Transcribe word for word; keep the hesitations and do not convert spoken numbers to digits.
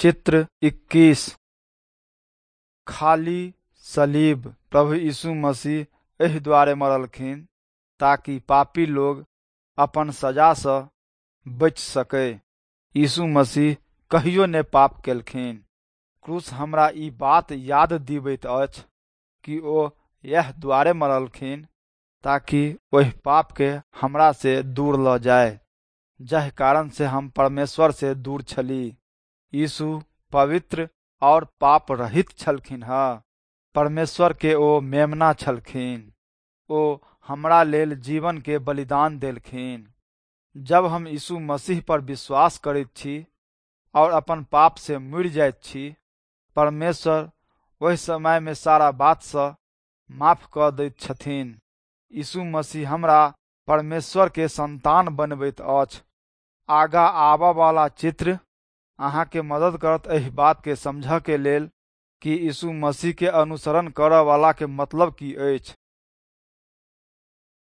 चित्र इक्कीस। खाली सलीब प्रभु यीशु मसीह एहि द्वारे मरलखिन ताकि पापी लोग अपन सजा से बच सके। यीशु मसीह कहियो ने पाप केलखिन। क्रूस हमरा ई बात याद दिबैत अछि कि ओ यह द्वारे मरलखिन ताकि ओहि पाप के हमरा से दूर ल जाए जहि कारण से हम परमेश्वर से दूर छली। यीशु पवित्र और पाप रहित छलखिन ह। परमेश्वर के ओ मेमना छलखिन। ओ हमरा लेल जीवन के बलिदान देलखिन। जब हम यीशु मसीह पर विश्वास करैत छी और अपन पाप से मुड़ जाइत छी, परमेश्वर ओहि समय में सारा बात से माफ क दैत छथिन। यीशु मसीह हमरा परमेश्वर के संतान बनबैत अछि। आगा आबा वाला चित्र अहाँ के मदद करत एहि बात के समझ के लेल कि यीशु मसीह के अनुसरण करय वाला के मतलब की अछि।